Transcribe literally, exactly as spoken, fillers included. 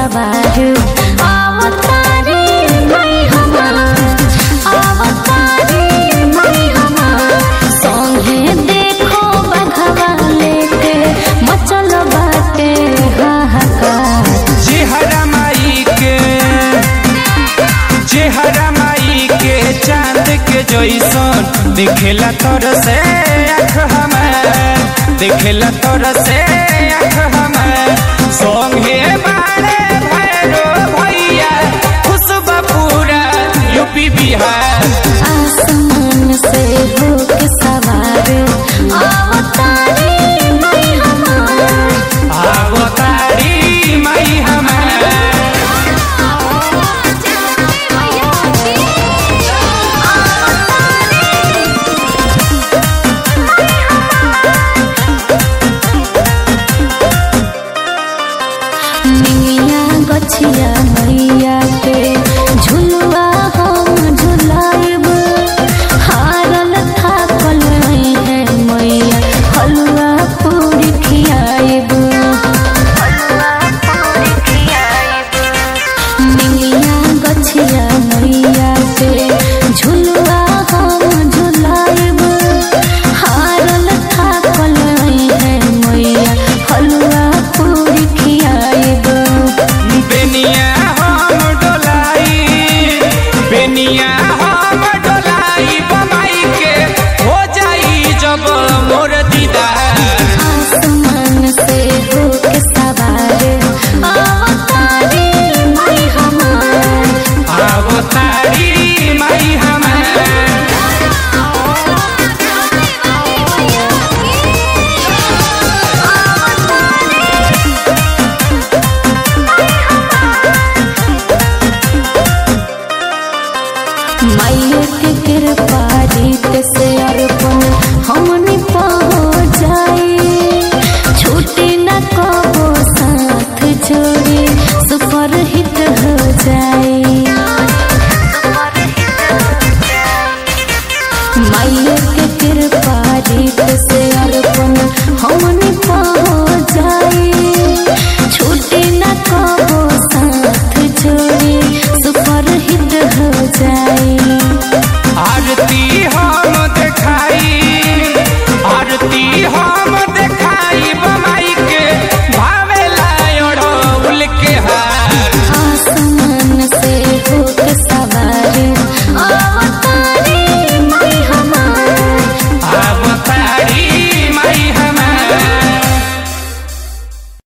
सवार अवतारी माई हमार अवतारी माई हमार संगे देखो बघवा लेके मचल बाटे हाहाकार। चेहरा माई के चेहरा माई के चांद के जैसन दिखेला तोर से आँख हमार दिखेला तोर से आँख हमार संगे बारे भैरो भैया खुशबा पूरा यूपी बिहार। आसमान से होके सवार अवतारी माई हमार अवतारी माई हमार। निमिया गछिया मैया के झुल